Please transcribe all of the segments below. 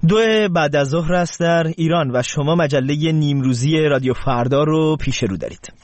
2 بعد از ظهر است در ایران و شما مجله نیمروزی رادیو فردا رو پیش رو دارید.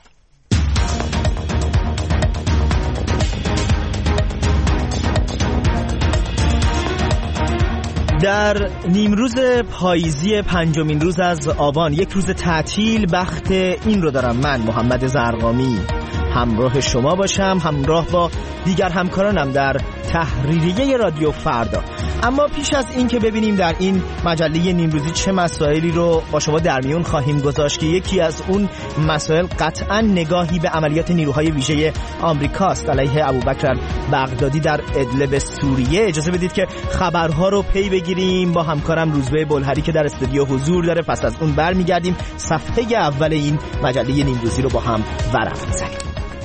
در نیمروز پاییزی 5مین روز از آبان، یک روز تعطیل، بخت این رو دارم من محمد زرقامی همراه شما باشم، همراه با دیگر همکارانم در تحریریه رادیو فردا. اما پیش از این که ببینیم در این مجله نیمروزی چه مسائلی رو با شما در میون خواهیم گذاشت که یکی از اون مسائل قطعا نگاهی به عملیات نیروهای ویژه آمریکاست علیه ابوبکر بغدادی در ادلب سوریه، اجازه بدید که خبرها رو پی بگیریم با همکارم روزبه بلهری که در استودیو حضور داره. پس از اون برمیگردیم صفحه اول این مجله نیمروزی رو با هم ورق می‌زنیم.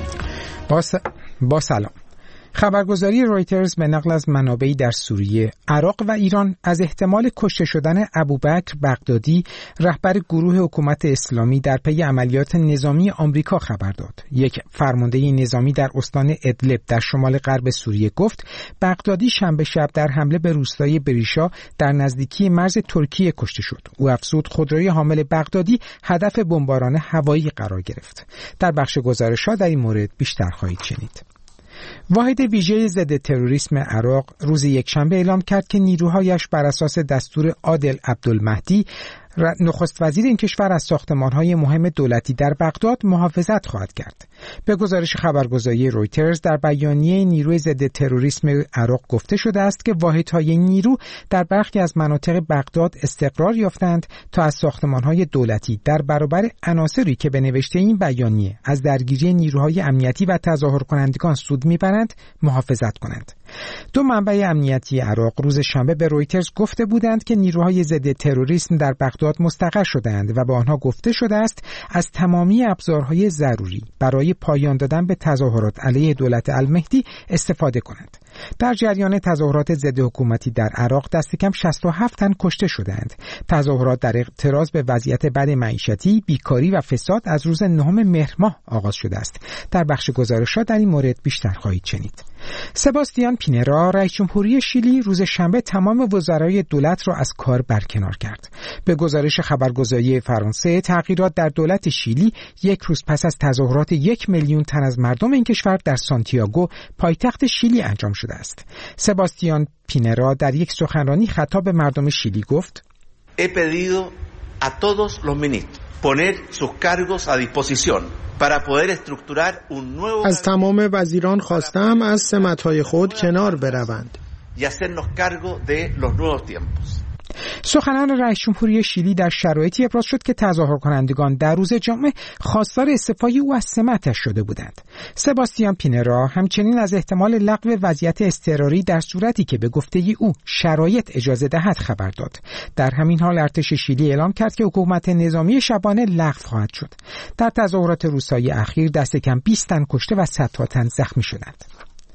با سلام. خبرگزاری رویترز به نقل از منابعی در سوریه، عراق و ایران از احتمال کشته شدن ابوبکر بغدادی، رهبر گروه حکومت اسلامی، در پی عملیات نظامی آمریکا خبر داد. یک فرمانده نظامی در استان ادلب در شمال غرب سوریه گفت بغدادی شنبه شب در حمله به روستای بریشا در نزدیکی مرز ترکیه کشته شد. او افزود خودروی حامل بغدادی هدف بمباران هوایی قرار گرفت. در بخش گزارش‌ها در این مورد بیشتر خواهید شنید. واحد ویژه ضد تروریسم عراق روز یکشنبه اعلام کرد که نیروهایش بر اساس دستور عادل عبدالمهدی نخست وزیر این کشور از ساختمان‌های مهم دولتی در بغداد محافظت خواهد کرد. به گزارش خبرگزاری رویترز در بیانیه نیروی ضد تروریسم عراق گفته شده است که واحدهای نیرو در برخی از مناطق بغداد استقرار یافتند تا از ساختمان‌های دولتی در برابر عناصری که به نوشته این بیانیه از درگیری نیروهای امنیتی و تظاهر کنندگان سود می‌برند محافظت کنند. 2 منبع امنیتی عراق روز شنبه به رویترز گفته بودند که نیروهای ضد تروریسم در بغداد مستقر شدند و به آنها گفته شده است از تمامی ابزارهای ضروری برای پایان دادن به تظاهرات علیه دولت المهدی استفاده کنند. در جریان تظاهرات ضد حکومتی در عراق دست کم 67 تن کشته شدند. تظاهرات در اعتراض به وضعیت بد معیشتی، بیکاری و فساد از روز 9 مهر ماه آغاز شده است. در بخش گزارش‌ها در این مورد بیشتر خواهید شنید. سباستیان پینرا رئیس جمهوری شیلی روز شنبه تمام وزرای دولت را از کار برکنار کرد. به گزارش خبرگزاری فرانسه، تغییرات در دولت شیلی یک روز پس از تظاهرات 1 میلیون تن از مردم این کشور در سانتیاگو، پایتخت شیلی انجام شده است. سباستیان پینرا در یک سخنرانی خطاب به مردم شیلی گفت: He pedido a todos los ministros poner sus cargos a disposición para poder estructurar un nuevo. از تمام وزیران خواستم از سمت‌های خود کنار بروند y hacernos cargo de los nuevos tiempos. سخنان رئیس جمهوری شیلی در شرایطی ابراز شد که تظاهر کنندگان در روز جمعه خواستار استعفای او از سمتش شده بودند. سباستیان پینرا همچنین از احتمال لغو وضعیت اضطراری در صورتی که به گفته او شرایط اجازه دهد خبر داد. در همین حال ارتش شیلی اعلام کرد که حکومت نظامی شبانه لغو خواهد شد. در تظاهرات روزهای اخیر دست کم 20 تن کشته و صدها تن زخمی شدند.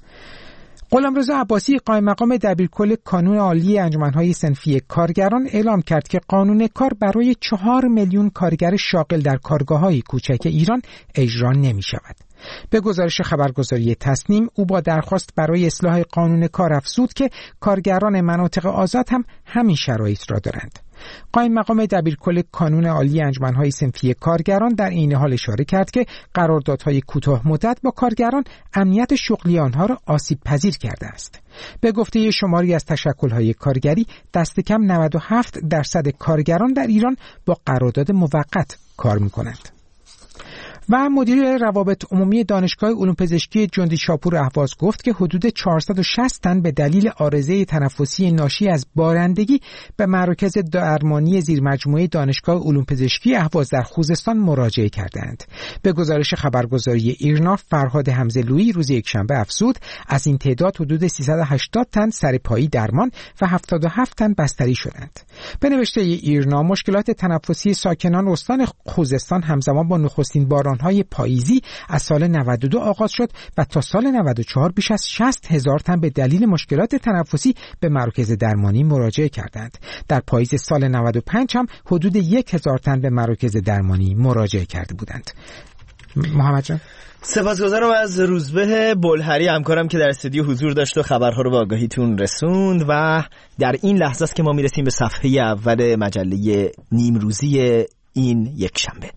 غلامرضا عباسی قائم مقام دبیرکل کانون عالی انجمن‌های صنفی کارگران اعلام کرد که قانون کار برای 4 میلیون کارگر شاغل در کارگاه‌های کوچک ایران اجرا نمی‌شود. به گزارش خبرگزاری تصنیم، او با درخواست برای اصلاح قانون کار افزود که کارگران مناطق آزاد هم همین شرایط را دارند. قائم مقام دبیرکل کانون عالی انجمن‌های صنفی کارگران در این حال اشاره کرد که قراردادهای کوتاه مدت با کارگران امنیت شغلی آنها را آسیب پذیر کرده است. به گفته شماری از تشکل‌های کارگری، دست کم 97% کارگران در ایران با قرارداد موقت کار می‌کنند. و مدیر روابط عمومی دانشگاه علوم پزشکی جندی شاپور اهواز گفت که حدود 460 تن به دلیل عارضه تنفسی ناشی از بارندگی به مراکز درمانی زیرمجموعه دانشگاه علوم پزشکی اهواز در خوزستان مراجعه کردند. به گزارش خبرگزاری ایرنا، فرهاد حمزه‌لویی روز یکشنبه افزود از این تعداد حدود 380 تن سرپایی درمان و 77 تن بستری شدند. به نوشته ایرنا، مشکلات تنفسی ساکنان استان خوزستان همزمان با نخستین باران‌های پاییزی از سال 92 آغاز شد و تا سال 94 بیش از 60,000 تن به دلیل مشکلات تنفسی به مراکز درمانی مراجعه کردند. در پاییز سال 95 هم حدود 1,000 تن به مراکز درمانی مراجعه کرده بودند. محمد جان. سپاسگزارم از روزبه بلهری همکارم که در استودیو حضور داشت و خبرها رو به آگاهیتون رسوند و در این لحظه است که ما میرسیم به صفحه اول مجله نیمروزی این یک شنبه.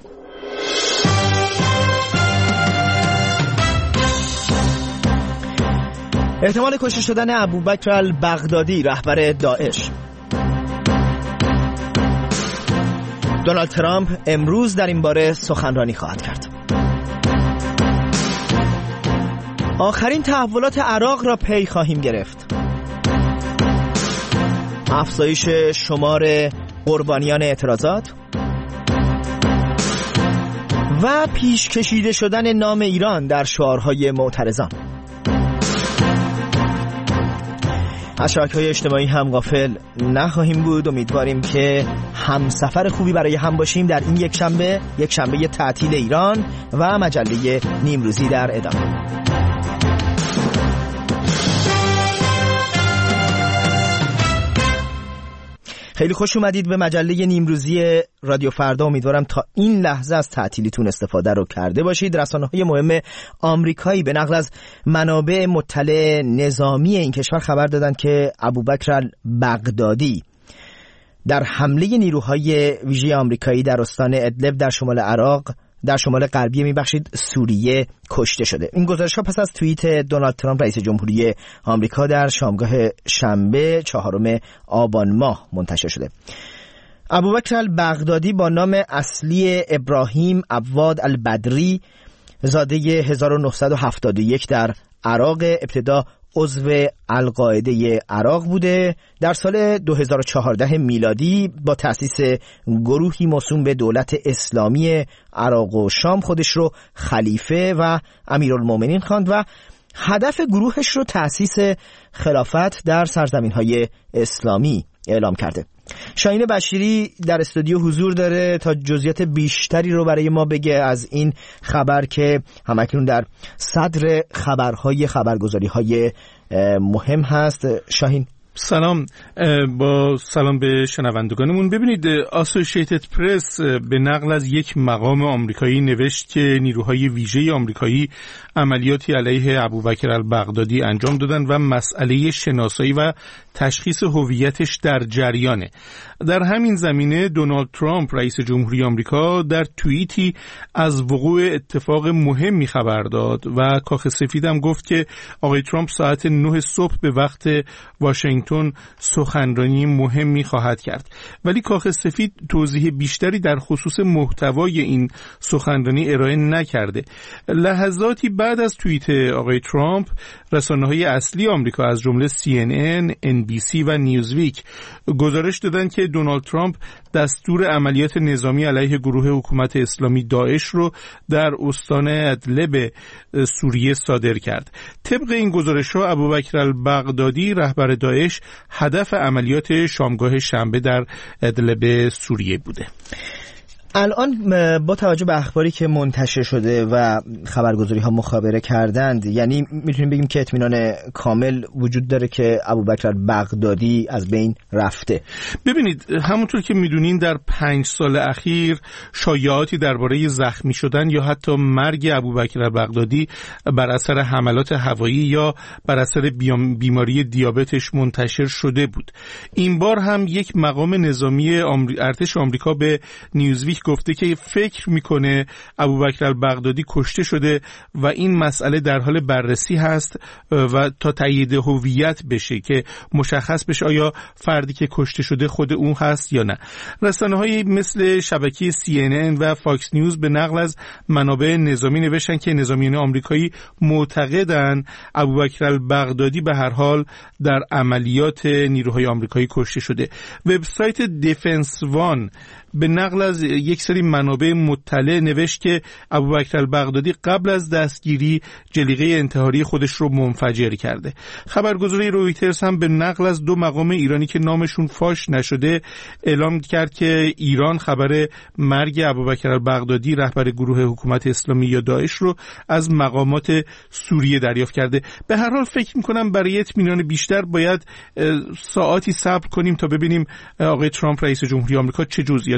احتمال کشته شدن ابوبکر البغدادی رهبر داعش. دونالد ترامپ امروز در این باره سخنرانی خواهد کرد. آخرین تحولات عراق را پی خواهیم گرفت. افزایش شمار قربانیان اعتراضات و پیش کشیده شدن نام ایران در شعارهای معترضان. از شبکه‌های اجتماعی هم غافل نخواهیم بود. امیدواریم که همسفر خوبی برای هم باشیم در این یک شنبه تعطیل ایران و مجله نیمروزی در ادامه. خیلی خوش اومدید به مجله نیمروزی رادیو فردا. امیدوارم تا این لحظه از تعطیلیتون استفاده رو کرده باشید. رسانه‌های مهم آمریکایی به نقل از منابع مطلع نظامی این کشور خبر دادند که ابوبکر البغدادی در حمله نیروهای ویژه آمریکایی در استان ادلب در شمال عراق در شمال غربی سوریه کشته شده. این گزارش‌ها پس از توییت دونالد ترامپ رئیس جمهوری آمریکا در شامگاه شنبه 4 آبان ماه منتشر شده. ابوبکر البغدادی با نام اصلی ابراهیم عواد البدری، زاده 1971 در عراق، ابتدا عضو القاعده عراق بوده. در سال 2014 میلادی با تأسیس گروهی موسوم به دولت اسلامی عراق و شام خودش رو خلیفه و امیرالمومنین خواند و هدف گروهش رو تأسیس خلافت در سرزمین‌های اسلامی اعلام کرده. شاهین بشیری در استودیو حضور داره تا جزئیات بیشتری رو برای ما بگه از این خبر که همکنون در صدر خبرگزاری‌های مهم هست. شاهین سلام، با سلام به شنوندگانمون. ببینید، اسوسییتد پرس به نقل از یک مقام آمریکایی نوشت که نیروهای ویژه آمریکایی عملیاتی علیه ابوبکر البغدادی انجام دادن و مسئله شناسایی و تشخیص هویتش در جریانه. در همین زمینه دونالد ترامپ رئیس جمهوری آمریکا در توییتی از وقوع اتفاق مهمی خبر داد و کاخ سفید هم گفت که آقای ترامپ ساعت 9 صبح به وقت واشنگتن سخنرانی مهمی خواهد کرد. ولی کاخ سفید توضیح بیشتری در خصوص محتوای این سخنرانی ارائه نکرده. لحظاتی بعد از توییت آقای ترامپ، رسانه‌های اصلی آمریکا از جمله CNN، NBC و نیوزویک گزارش دادند که دونالد ترامپ دستور عملیات نظامی علیه گروه حکومت اسلامی داعش رو در استان ادلب سوریه صادر کرد. طبق این گزارش‌ها ابوبکر البغدادی رهبر داعش هدف عملیات شامگاه شنبه در ادلب سوریه بوده. الان با توجه به اخباری که منتشر شده و خبرگزاری ها مخابره کردند، یعنی میتونیم بگیم که اطمینان کامل وجود داره که ابوبکر البغدادی از بین رفته. ببینید، همونطور که میدونین در 5 سال اخیر شایعاتی درباره زخمی شدن یا حتی مرگ ابوبکر البغدادی بر اثر حملات هوایی یا بر اثر بیماری دیابتش منتشر شده بود. این بار هم یک مقام نظامی ارتش آمریکا به نیوزویک گفته که فکر میکنه ابوبکر البغدادی کشته شده و این مسئله در حال بررسی هست و تا تایید هویت بشه که مشخص بشه آیا فردی که کشته شده خود اون هست یا نه. رسانه‌های مثل شبکه CNN و فاکس نیوز به نقل از منابع نظامی نوشتن که نظامیان آمریکایی معتقدن ابوبکر البغدادی به هر حال در عملیات نیروهای آمریکایی کشته شده. وبسایت دیفنس وان به نقل از یک سری منابع مطلع نوشت که ابوبکر البغدادی قبل از دستگیری جلیقه انتحاری خودش رو منفجر کرده. خبرگزاری رویترز هم به نقل از 2 مقام ایرانی که نامشون فاش نشده اعلام کرد که ایران خبر مرگ ابوبکر البغدادی رهبر گروه حکومت اسلامی یا داعش رو از مقامات سوریه دریافت کرده. به هر حال فکر می‌کنم برای اطمینان بیشتر باید ساعاتی صبر کنیم تا ببینیم آقای ترامپ رئیس جمهوری آمریکا چه جزئیاتی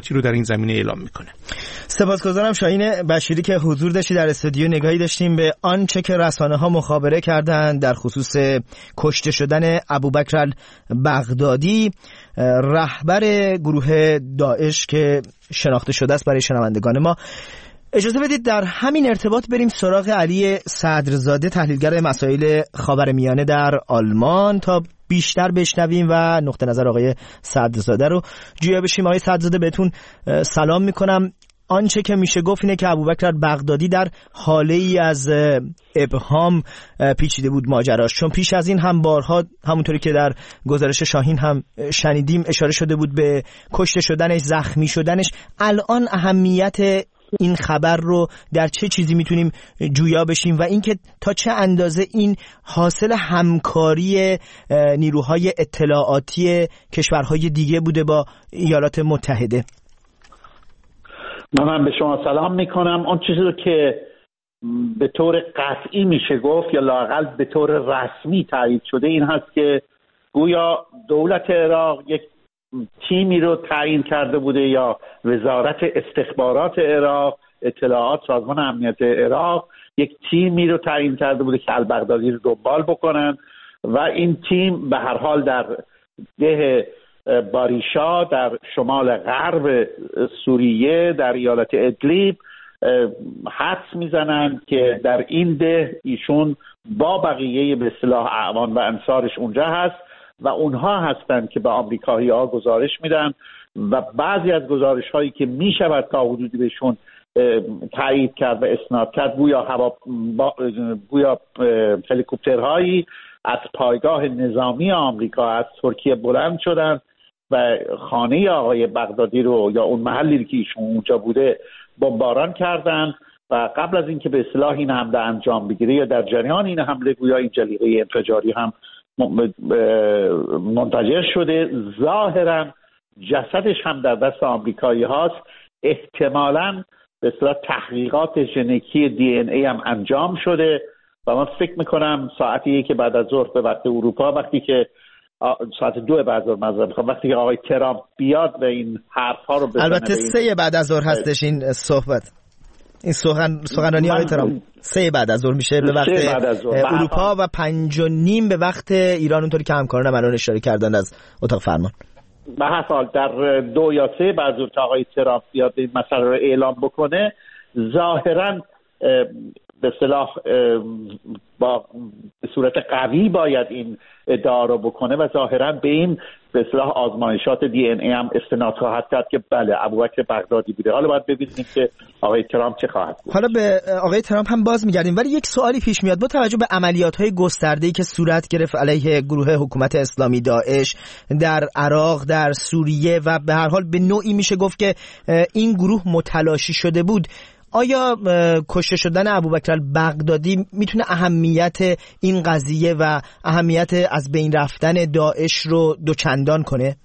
تحقیقاتی رو در این زمینه اعلام میکنه. سپاسگزارم شاهین بشیری که حضور داشتی در استودیو. نگاهی داشتیم به آنچه که رسانه‌ها مخابره کردند در خصوص کشته شدن ابوبکر البغدادی، رهبر گروه داعش که شناخته شده است برای شنوندگان ما. اجازه بدید در همین ارتباط بریم سراغ علی صدرزاده، تحلیلگر مسائل خاورمیانه در آلمان، تا بیشتر بشنویم و نقطه نظر آقای صدرزاده رو جویا بشیم. آقای صدرزاده بهتون سلام میکنم. آنچه که میشه گفت اینه که ابوبکر البغدادی در حاله ای از ابهام پیچیده بود ماجراش، چون پیش از این هم بارها همونطوری که در گزارش شاهین هم شنیدیم اشاره شده بود به کشته شدنش، زخمی شدنش. الان اهمیت این خبر رو در چه چیزی میتونیم جویا بشیم و اینکه تا چه اندازه این حاصل همکاری نیروهای اطلاعاتی کشورهای دیگه بوده با ایالات متحده؟ من به شما سلام میکنم. اون چیزی رو که به طور قطعی میشه گفت یا لااقل به طور رسمی تایید شده این هست که گویا دولت عراق یک تیمی رو تعیین کرده بوده، یا وزارت استخبارات عراق، اطلاعات، سازمان امنیت عراق یک تیمی رو تعیین کرده بوده که البغدادی رو دنبال بکنن و این تیم به هر حال در ده باریشا در شمال غرب سوریه در ایالت ادلیب حدس میزنن که در این ده ایشون با بقیه به اصطلاح اعوان و انصارش اونجا هست و اونها هستند که به آمریکایی‌ها گزارش میدن و بعضی از گزارش هایی که میشود تا حدودی بهشون تایید کرد و اسناد کرد، گویا هلیکوپترهایی از پایگاه نظامی آمریکا از ترکیه بلند شدن و خانه آقای بغدادی رو یا اون محلی که ایشون اونجا بوده بمباران کردن و قبل از اینکه به اصطلاح این حمله انجام بگیره یا در جریان این حمله گویا این جلیقه انفجاری هم منفجر شده. ظاهرا جسدش هم در دست آمریکایی هاست. احتمالاً به اصطلاح تحقیقات ژنتیکی دی ان ای هم انجام شده و من فکر میکنم ساعت 1 بعد از ظهر به وقت اروپا، وقتی که ساعت 2 بعد از ظهر وقتی که آقای ترامپ بیاد و این حرف‌ها رو بزنه، البته 3 بعد از ظهر هستش این صحبت، این سخنرانی آقای ترامپ 3 بعد از ظهر میشه به وقت اروپا و 5:30 به وقت ایران، اونطوری که همکارانم الان اشاره کردن از اتاق فرمان. به هر حال در 2 یا 3 بعد از ظهر آقای ترامپ بیاد این مسئله رو اعلام بکنه، ظاهراً به اصطلاح با صورت قوی باید این ادعا رو بکنه و ظاهراً به این به اصطلاح آزمایشات دی ان ای هم استناد خواهد کرد که بله ابوبکر بغدادی بوده. حالا باید ببینیم که آقای ترامپ چه خواهد گفت. حالا به آقای ترامپ هم باز میگردیم، ولی یک سوالی پیش میاد با توجه به عملیات‌های گسترده‌ای که صورت گرفت علیه گروه حکومت اسلامی داعش در عراق، در سوریه و به هر حال به نوعی میشه گفت که این گروه متلاشی شده بود. آیا کشته شدن ابوبکر البغدادی میتونه اهمیت این قضیه و اهمیت از بین رفتن داعش رو دوچندان کنه؟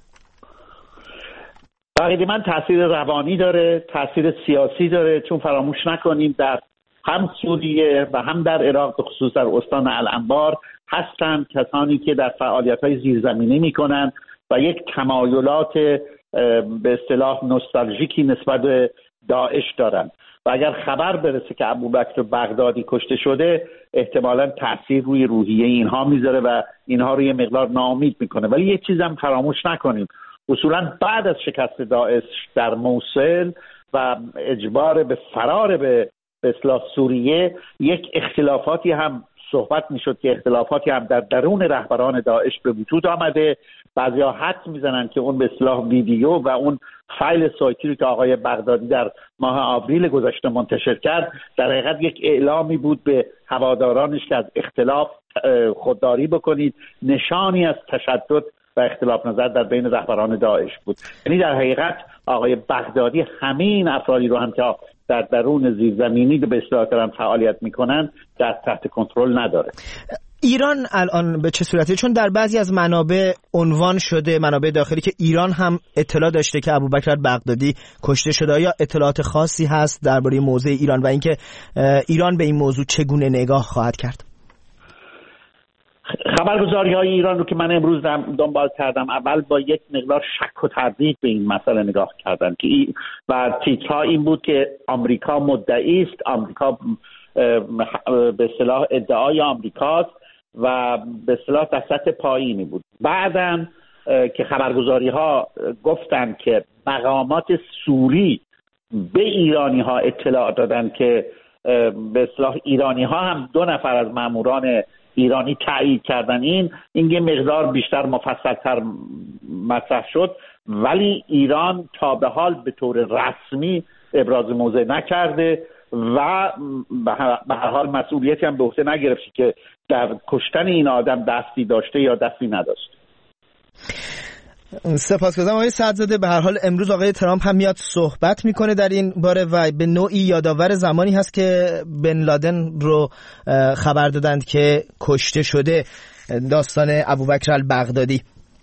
بقیده من تاثیر روانی داره، تاثیر سیاسی داره، چون فراموش نکنیم در هم سوریه و هم در عراق به خصوص در استان الانبار هستند کسانی که در فعالیت‌های زیرزمینی میکنن و یک تمایلات به اصطلاح نوستالژیکی نسبت به داعش دارن و اگر خبر برسه که ابوبکر بغدادی کشته شده احتمالاً تأثیر روی روحیه اینها میذاره و اینها رو یه مقدار ناامید میکنه. ولی یه چیزم فراموش نکنیم، اصولاً بعد از شکست داعش در موصل و اجبار به فرار به اصطلاح سوریه، یک اختلافاتی هم صحبت میشد که اختلافاتی هم در درون رهبران داعش به وجود آمده. بعضیا حدس میزنن که اون به اصطلاح ویدیو و اون فایل صوتی رو که آقای بغدادی در ماه آوریل گذشته منتشر کرد در حقیقت یک اعلامی بود به هوادارانش که از اختلاف خودداری بکنید، نشانی از تشدد و اختلاف نظر در بین رهبران داعش بود. یعنی در حقیقت آقای بغدادی همین افرادی رو هم که در درون زیرزمینی به اصطلاح دارن فعالیت میکنن در تحت کنترل نداره. ایران الان به چه صورته؟ چون در بعضی از منابع عنوان شده، منابع داخلی، که ایران هم اطلاع داشته که ابوبکر بغدادی کشته شده. یا اطلاعات خاصی هست درباره موضع ایران و اینکه ایران به این موضوع چگونه نگاه خواهد کرد؟ خبرگزاری‌های ایران رو که من امروز دنبال کردم، اول با یک مقدار شک و تردید به این مسئله نگاه کردن که و تیترها این بود که آمریکا مدعی است، آمریکا به اصطلاح ادعای آمریکاست و به اصطلاح در سطح پایینی بود. بعداً که خبرگزاری‌ها گفتن که مقامات سوری به ایرانی‌ها اطلاع دادن که به اصطلاح ایرانی‌ها هم 2 نفر از ماموران ایرانی تایید کردن، این یه مقدار بیشتر مفصل‌تر مطرح شد، ولی ایران تا به حال به طور رسمی ابراز موضع نکرده و به هر حال مسئولیتی هم به عهده نگرفته که در کشتن این آدم دستی داشته یا دستی نداشته. سپاسگزارم آقای سعدزاده. به هر حال امروز آقای ترامپ هم میاد صحبت میکنه در این باره و به نوعی یادآور زمانی هست که بن لادن رو خبر دادند که کشته شده، داستان ابوبکر البغدادی.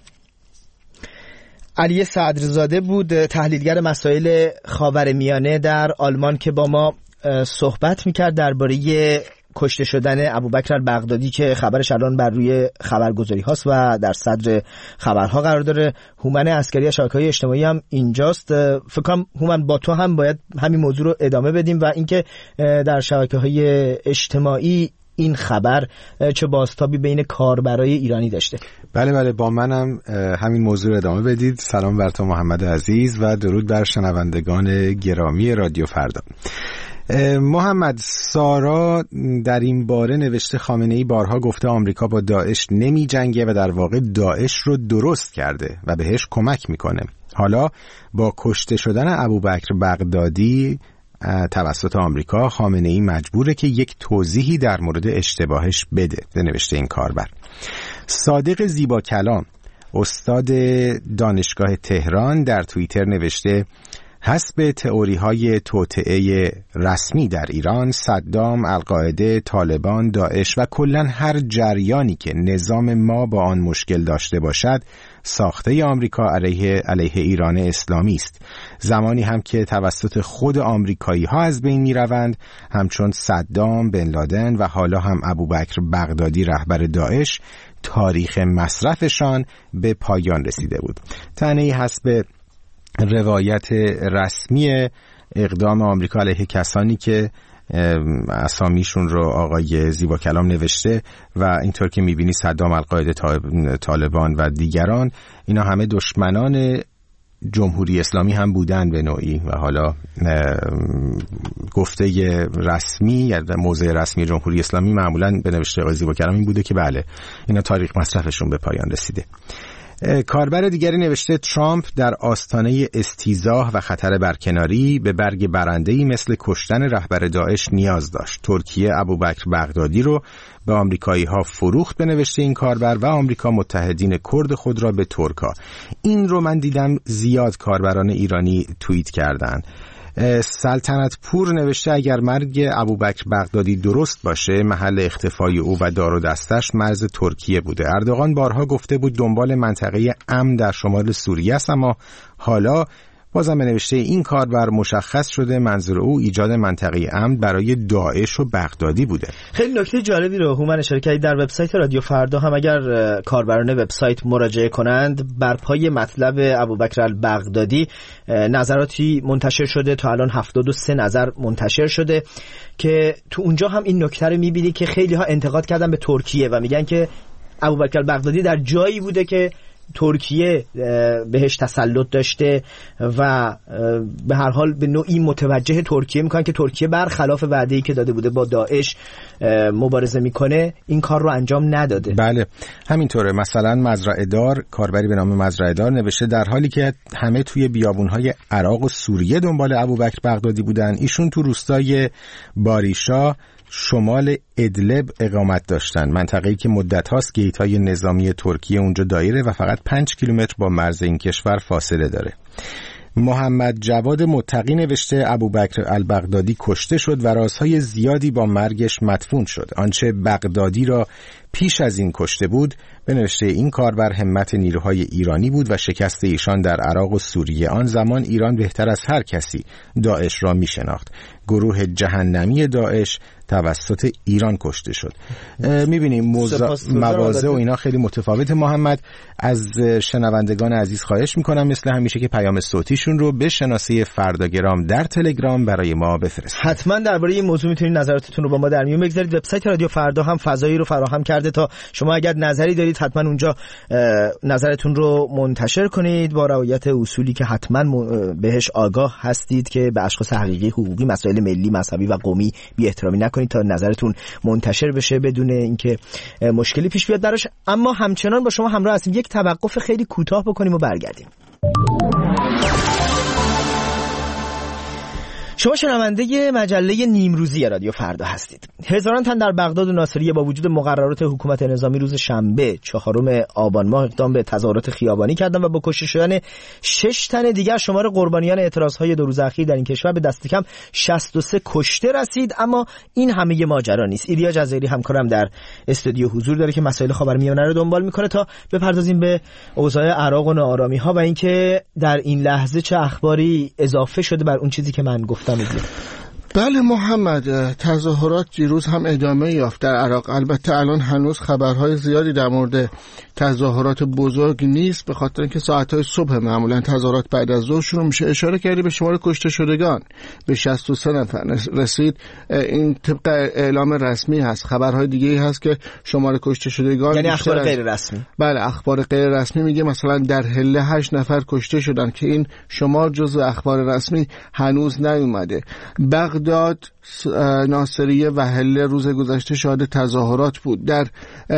علی صدرزاده بود تحلیلگر مسائل خاورمیانه در آلمان که با ما صحبت میکرد درباره کشته شدن ابوبکر البغدادی که خبرش الان بر روی خبرگزاری هاست و در صدر خبرها قرار داره. هومن عسکری از شبکه‌های اجتماعی هم اینجاست. فکر کنم هومن با تو هم باید همین موضوع رو ادامه بدیم و اینکه در شبکه‌های اجتماعی این خبر چه بازتابی بین کاربرای ایرانی داشته. بله با منم همین موضوع رو ادامه بدید. سلام بر تو محمد عزیز و درود بر شنوندگان گرامی رادیو فردا. محمد، سارا در این باره نوشته خامنه‌ای بارها گفته آمریکا با داعش نمی جنگه و در واقع داعش رو درست کرده و بهش کمک میکنه. حالا با کشته شدن ابوبکر بغدادی توسط آمریکا، خامنه‌ای مجبوره که یک توضیحی در مورد اشتباهش بده، نوشته این کاربر. صادق زیبا کلام، استاد دانشگاه تهران، در توییتر نوشته حسب تئوری‌های توطئه رسمی در ایران، صدام، القاعده، طالبان، داعش و کلاً هر جریانی که نظام ما با آن مشکل داشته باشد ساخته آمریکا علیه ایران اسلامی است. زمانی هم که توسط خود آمریکایی‌ها از بین می‌روند، همچون صدام، بن لادن و حالا هم ابوبکر بغدادی رهبر داعش، تاریخ مصرفشان به پایان رسیده بود. تنهی حسب روایت رسمی اقدام آمریکا علیه کسانی که اسامیشون رو آقای زیبا کلام نوشته و اینطور که میبینی صدام، القاعده، طالبان و دیگران، اینا همه دشمنان جمهوری اسلامی هم بودن به نوعی و حالا گفته رسمی یا موضع رسمی جمهوری اسلامی معمولا به نوشته آقای زیبا کلام این بوده که بله اینا تاریخ مصرفشون به پایان رسیده. کاربر دیگری نوشته ترامپ در آستانه استیزاح و خطر برکناری به برگ برنده‌ای مثل کشتن رهبر داعش نیاز داشت. ترکیه ابوبکر بغدادی رو به آمریکایی‌ها فروخت، به نوشته این کاربر، و آمریکا متحدین کرد خود را به ترک‌ها. این رو من دیدم زیاد کاربران ایرانی توییت کردن. سلطنت پور نوشته اگر مرگ ابوبکر بغدادی درست باشه، محل اختفای او و دار و دستش مرز ترکیه بوده. اردوغان بارها گفته بود دنبال منطقه امن در شمال سوریه است، اما حالا بازم به نوشته این کاربر مشخص شده منظور او ایجاد منطقه امن برای داعش و بغدادی بوده. خیلی نکته جالبی رو هومن اشاره کردید. در وبسایت رادیو فردا هم اگر کاربران وبسایت مراجعه کنند، بر پای مطلب ابوبکر البغدادی نظراتی منتشر شده، تا الان 73 نظر منتشر شده که تو اونجا هم این نکته رو می‌بینی که خیلی ها انتقاد کردن به ترکیه و میگن که ابوبکر البغدادی در جایی بوده که ترکیه بهش تسلط داشته و به هر حال به نوعی متوجه ترکیه میکنن که ترکیه برخلاف وعده‌ای که داده بوده با داعش مبارزه میکنه، این کار رو انجام نداده. بله همینطوره. مثلا مزرعه دار، کاربری به نام مزرعه دار نوشته در حالی که همه توی بیابونهای عراق و سوریه دنبال ابوبکر بغدادی بودن، ایشون تو روستای باریشا شمال ادلب اقامت داشتن، منطقه‌ای که مدت هاست گیت‌های نظامی ترکیه اونجا دایره و فقط 5 کیلومتر با مرز این کشور فاصله داره. محمد جواد متقی نوشته ابوبکر البغدادی کشته شد و رازهای زیادی با مرگش مدفون شد. آنچه بغدادی را پیش از این کشته بود، به نوشته این کاربر، همت نیروهای ایرانی بود و شکست ایشان در عراق و سوریه. آن زمان ایران بهتر از هر کسی داعش را می شناخت. گروه جهنمی داعش توسط ایران کشته شد. می‌بینیم مواضع و اینا خیلی متفاوت. محمد، از شنوندگان عزیز خواهش می‌کنم مثل همیشه که پیام صوتیشون رو به شناسه فرداگرام در تلگرام برای ما بفرستید. حتما درباره این موضوع میتونید نظراتتون رو با ما در میون بگذارید. وبسایت رادیو فردا هم فضایی رو فراهم کرده تا شما اگر نظری دارید حتما اونجا نظرتون رو منتشر کنید با رعایت اصولی که حتما بهش آگاه هستید که به اشخاص حقیقی، حقوقی، مسائل ملی، مذهبی و قومی بی‌احترامی نکنید تا نظرتون منتشر بشه بدون اینکه مشکلی پیش بیاد براش. اما همچنان با شما همراه هستیم. یک توقف خیلی کوتاه بکنیم و برگردیم. شما شنونده مجله نیمروزی رادیو فردا هستید. هزاران تن در بغداد و ناصریه با وجود مقررات حکومت نظامی روز شنبه 4 آبان ماه اقدام به تظاهرات خیابانی کردند و با کشته شدن 6 تن دیگر شمار قربانیان اعتراضهای 2 روز اخیر در این کشور به دست کم 63 کشته رسید. اما این همه ماجرا نیست. ایلیا جزایری همکارم در استودیو حضور داره که مسائل خاورمیانه رو دنبال میکنه تا بپردازیم به اوضاع عراق و ناآرامی‌ها و اینکه در این لحظه چه اخباری اضافه شده بر اون چیزی که من گفتم. بله محمد، تظاهرات دیروز هم ادامه یافت در عراق. البته الان هنوز خبرهای زیادی در مورد تظاهرات بزرگ نیست، به خاطر اینکه ساعتهای صبح معمولا تظاهرات بعد از ظهر شروع میشه. اشاره کردی به شمار کشته شدگان به 63 نفر رسید. این طبق اعلام رسمی هست. خبرهای دیگه هست که شمار کشته شدگان یعنی اخبار غیر رسمی. بله، اخبار غیر رسمی میگه مثلا در حله 8 نفر کشته شدن که این شمار جزو اخبار رسمی هنوز نیومده. بغداد، ناصریه و حله روز گذشته شاهد تظاهرات بود. در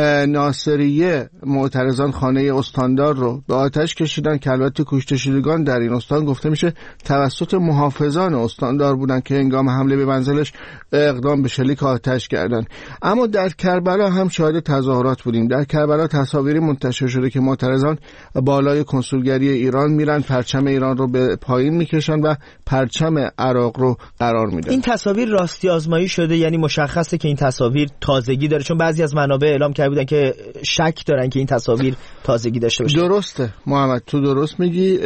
ناصریه معترضان خانه استاندار رو به آتش کشیدن که البته کشته شدگان در این استان گفته میشه توسط محافظان استاندار بودن که هنگام حمله به منزلش اقدام به شلیک آتش کردن. اما در کربلا هم شاهد تظاهرات بودیم. در کربلا تصاویری منتشر شده که معترضان بالای کنسولگری ایران میرن، پرچم ایران رو به پایین میکشن و پرچم عراق رو قرار میدن. این تصاویر راستی آزمایی شده؟ یعنی مشخصه که این تصاویر تازگی داره؟ چون بعضی از منابع اعلام کرده بودن که شک دارن که این تصاویر تازگی داشته باشه. درسته محمد، تو درست میگی.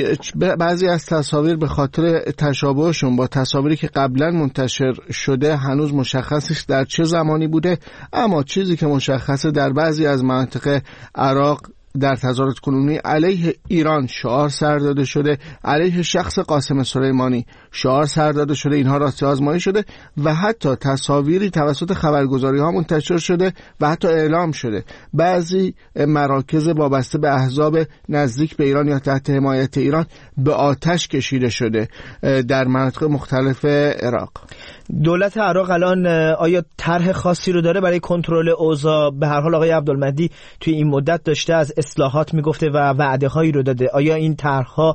بعضی از تصاویر به خاطر تشابهشون با تصاویری که قبلا منتشر شده هنوز مشخص نیست در چه زمانی بوده. اما چیزی که مشخصه در بعضی از مناطق عراق در تظاهرات کنونی علیه ایران شعار سر داده شده، علیه شخص قاسم سلیمانی شعار سر داده شده. اینها راستی آزمایی شده و حتی تصاویری توسط خبرگزاری ها منتشر شده و حتی اعلام شده بعضی مراکز وابسته به احزاب نزدیک به ایران یا تحت حمایت ایران به آتش کشیده شده در مناطق مختلف عراق. دولت عراق الان آیا طرح خاصی رو داره برای کنترل اوضاع؟ به هر حال آقای عبدالمهدی توی این مدت داشته از اصلاحات میگفته و وعده هایی رو داده. آیا این طرح‌ها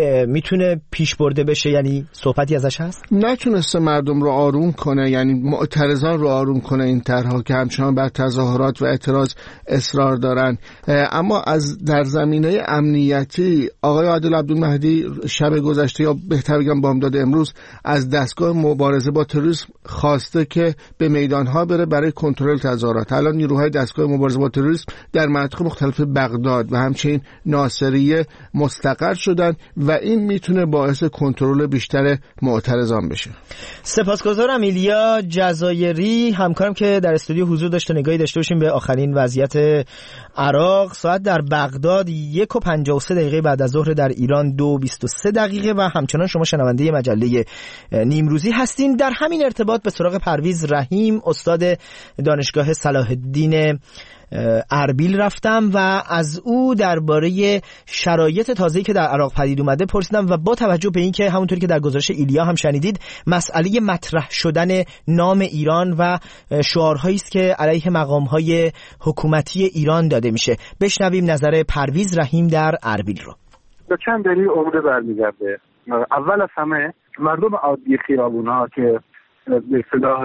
میتونه پیش برده بشه؟ یعنی صحبتی ازش هست؟ نتونسته مردم رو آروم کنه، یعنی معترضان رو آروم کنه این طرح‌ها که همچنان بر تظاهرات و اعتراض اصرار دارن. اما از در زمینه امنیتی آقای عادل عبدالمهدی شب گذشته یا بهتر بگم بامداد امروز از دستگاه مبارزه با تروریسم خواسته که به میدان‌ها بره برای کنترل تظاهرات. الان نیروهای دستگاه مبارزه با تروریسم در مناطق مختلف بغداد و همچنین ناصریه مستقر شدن و این میتونه باعث کنترل بیشتر معترضان بشه. سپاسگزارم. ایلیا جزایری همکارم که در استودیو حضور داشته نگاهی داشته باشیم به آخرین وضعیت عراق. ساعت در بغداد 1:53 بعد از ظهر، در ایران 2:23 و همچنان شما شنونده مجله نیمروزی هستین. در همین ارتباط به سراغ پرویز رحیم، استاد دانشگاه صلاح الدین اربیل رفتم و از او درباره شرایط تازه‌ای که در عراق پدید اومده پرسیدم و با توجه به اینکه همونطوری که در گزارش ایلیا هم شنیدید مسئله مطرح شدن نام ایران و شعارهایی است که علیه مقام‌های حکومتی ایران داده میشه، بشنویم نظر پرویز رحیم در اربیل رو. به چند دلیل عمده برمیگرده. اول از همه مردم عادی خیابون‌ها که به اصطلاح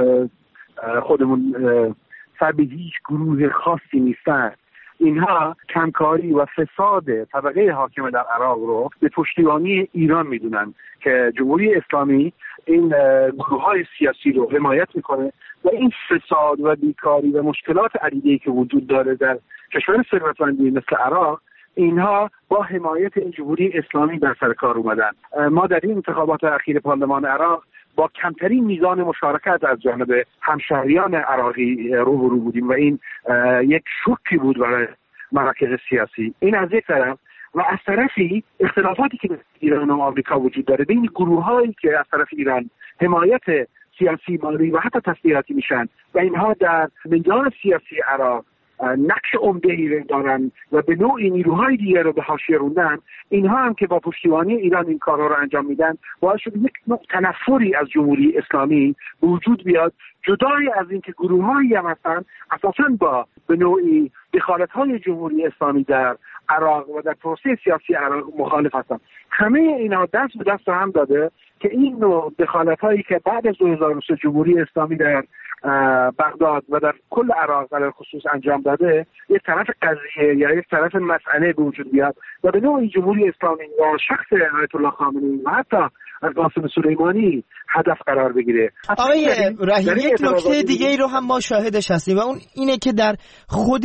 خودمون به هیچ گروه خاصی نیستن، اینها کمکاری و فساد طبقه حاکم در عراق رو به پشتیبانی ایران میدونن که جمهوری اسلامی این گروه‌های سیاسی رو حمایت میکنه و این فساد و بیکاری و مشکلات عدیده‌ای که وجود داره در کشور ثروتمندی مثل عراق، اینها با حمایت این جمهوری اسلامی در سر کار اومدن. ما در این انتخابات اخیر پارلمان عراق با کمترین میزان مشارکت از جانب همشهریان عراقی روبرو بودیم و این یک شوکی بود برای مراکز سیاسی. این از یک طرف. و از طرفی اختلافاتی که ایران و آمریکا وجود داره بین گروه‌هایی که از طرف ایران حمایت سیاسی، مالی و حتی تسلیحاتی میشن و اینها در میدان سیاسی عراق نقش عمده‌ای دارن و به نوعی نیروهای دیگر رو به حاشیه روندن، اینها هم که با پشتیبانی ایران این کارها رو انجام میدن باعث شده یک نوع تنفری از جمهوری اسلامی وجود بیاد، جدای از اینکه گروه‌هایی هم هستن اساساً با به نوعی دخالت‌های جمهوری اسلامی در عراق و در پروسه سیاسی عراق مخالف هستن. همه اینا دست به دست هم داده که این نوع دخالت‌هایی که بعد از 2003 جمهوری اسلامی در بغداد و در کل عراق در خصوص انجام داده، یک طرف قضیه یا یک طرف مسئله به وجود بیاد و به نوعی جمهوری اسلامی و شخص آیت الله خامنه‌ای و حتی قاسم سلیمانی هدف قرار بگیره. آقای رحیم، یک نکته دیگه ای رو هم ما شاهدش هستیم و اون اینه که در خود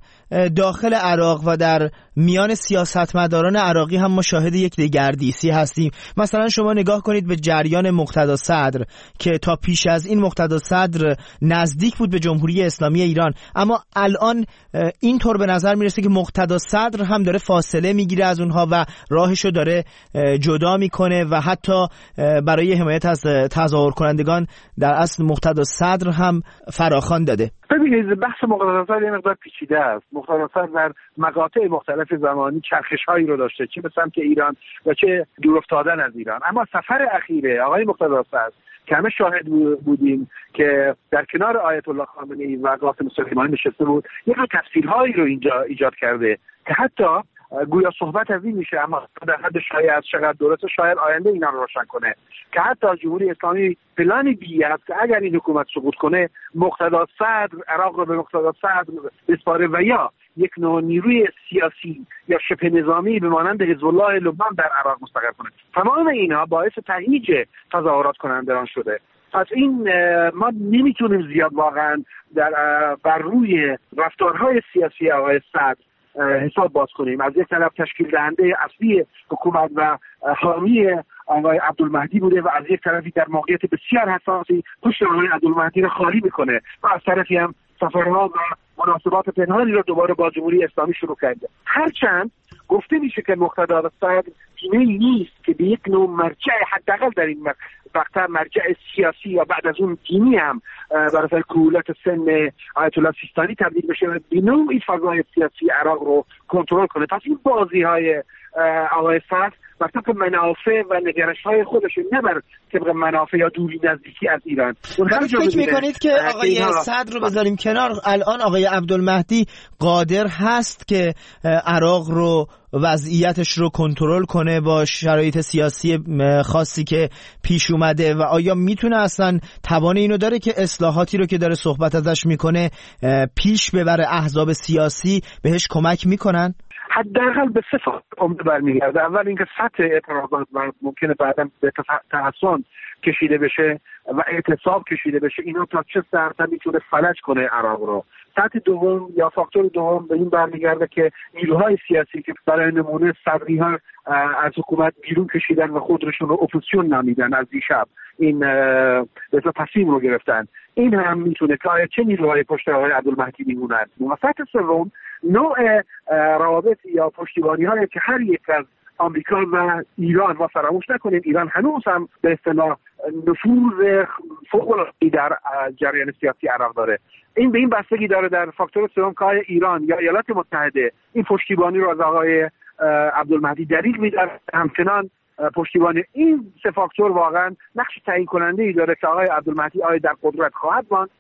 داخل عراق و در میان سیاستمداران عراقی هم ما شاهد یک دگردیسی هستیم. مثلا شما نگاه کنید به جریان مقتدا صدر که تا پیش از این مقتدا صدر نزدیک بود به جمهوری اسلامی ایران، اما الان اینطور به نظر میرسه که مقتدا صدر هم داره فاصله میگیره از اونها و راهشو داره جدا میکنه و حتی برای حمایت از تظاهر کنندگان در اصل مقتدا صدر هم فراخوان داده. ببینید بحث مقتدا صدر یه مقدار پیچیده است. مقتدا صدر در مقاطع مختلف زمانی چرخش‌هایی رو داشته، چه به سمت ایران و چه دور افتادن از ایران. اما سفر اخیره آقای مقتدا صدر که همه شاهد بودیم که در کنار آیت الله خامنه‌ای و قاسم سلیمانی نشسته بود، یک تفسیرهایی رو اینجا ایجاد کرده که حتی گویا صحبت از این میشه، اما در حد شایعه از چقدر درسته شاید آینده اینا رو روشن کنه، که حتی جمهوری اسلامی پلان بی است که اگر این حکومت سقوط کنه مقتدا صدر عراق رو به مقتدا صدر بسپاره و یا یک نوع نیروی سیاسی یا شبه نظامی به مانند حزب الله لبنان در عراق مستقر کنه. تمام اینا باعث تهییج تظاهرات کنندگان شده. پس این ما نمیتونیم زیاد واقعا بر روی رفتارهای سیاسی آقای صدر حساب باز کنیم. از یک طرف تشکیل دهنده اصلی حکومت و حامی آقای عبدالمهدی بوده و از یک طرفی در موقعیت بسیار حساسی پشت آقای عبدالمهدی رو خالی میکنه و از طرفی هم سفرها و مناسبات پنهانی رو دوباره با جمهوری اسلامی شروع کرده. هرچند گفته میشه که مقتدا صدر جنایی نیست که به یک نوع مرجع حداقل در این مقطع مرجع سیاسی یا بعد از اون دینی هم برای کهولت سن آیت الله سیستانی تبدیل بشه و به نوعی فضای سیاسی عراق رو کنترل کنه. پس این بازی های آقای صدر بر طبق منافع و نگرش های خودشون، نه بر طبق منافع یا دوری نزدیکی از ایران. ولی فکر میکنید که آقای صدر رو بذاریم کنار، الان آقای عبدالمهدی قادر هست که عراق رو وضعیتش رو کنترل کنه با شرایط سیاسی خاصی که پیش اومده و آیا میتونه اصلا توان اینو داره که اصلاحاتی رو که داره صحبت ازش میکنه پیش ببره؟ احزاب سیاسی بهش کمک میکنن؟ حداقل به سه عمده برمیگرده. اول اینکه سطح اعتراضات و ممکنه بعدا به تحسن کشیده بشه و اعتصاب کشیده بشه، اینا تا چه درصد میتونه فلج کنه عراق رو. سطح دوم یا فاکتور دوم به این برمیگرده که نیروهای سیاسی که برای نمونه صدری ها از حکومت بیرون کشیدن و خودشون رو اپوزیسیون نامیدن، از دیشب این مثلا تصمیم رو گرفتن، این هم میتونه که آیا چه نیروهای پشت آقای عبدالمهدی میمونن. و سطح سوم نوع روابط یا پشتیبانی هایی که هر یک از آمریکا و ایران، و فراموش نکنید ایران هنوز هم به اصطلاح نفوذ فوق‌العاده‌ای در جریان سیاسی عراق داره. این به این بستگی داره در فاکتور سوم که ایران یا ایالات متحده این پشتیبانی رو از آقای عبدالمهدی دریغ می‌داره، همچنان پشتیبانی. این سه فاکتور واقعا نقش تعیین کننده‌ای داره که آقای عبدالمهدی در قدرت خواهد ماند.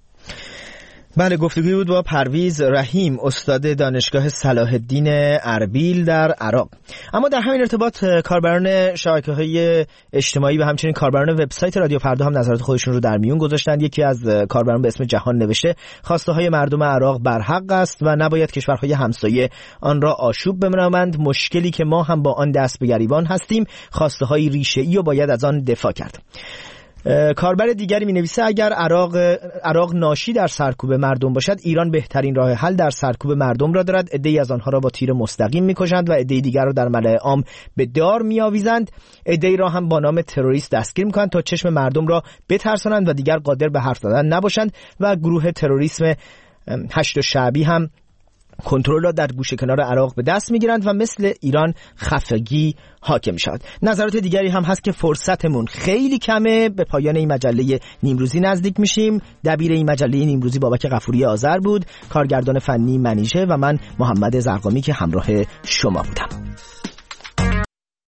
بله، گفتگوی بود با پرویز رحیم، استاد دانشگاه صلاح الدین اربیل در عراق. اما در همین ارتباط کاربران شبکه‌های اجتماعی و همچنین کاربران وبسایت رادیو فردا هم نظرات خودشون رو در میون گذاشتند. یکی از کاربران به اسم جهان نوشته خواسته‌های مردم عراق برحق است و نباید کشورهای همسایه آن را آشوب بنمایند. مشکلی که ما هم با آن دست به گریبان هستیم، خواسته‌های ریشه‌ای و باید از آن دفاع کرد. کاربر دیگری می‌نویسه اگر عراق ناشی در سرکوب مردم باشد، ایران بهترین راه حل در سرکوب مردم را دارد. عده‌ای از آنها را با تیر مستقیم می‌کشند و عده‌ای دیگر را در ملأ عام به دار می‌آویزند. عده‌ای را هم با نام تروریست دستگیر می‌کنند تا چشم مردم را بترسانند و دیگر قادر به حرف زدن نباشند و گروه تروریسم هشت شعبی هم کنترل را در گوشه کنار عراق به دست میگیرند و مثل ایران خفگی حاکم شود. نظرات دیگری هم هست که فرصتمون خیلی کمه. به پایان این مجله نیمروزی نزدیک میشیم. دبیر این مجله نیمروزی بابک غفوری آذر بود، کارگردان فنی منیژه و من محمد زرقامی که همراه شما بودم.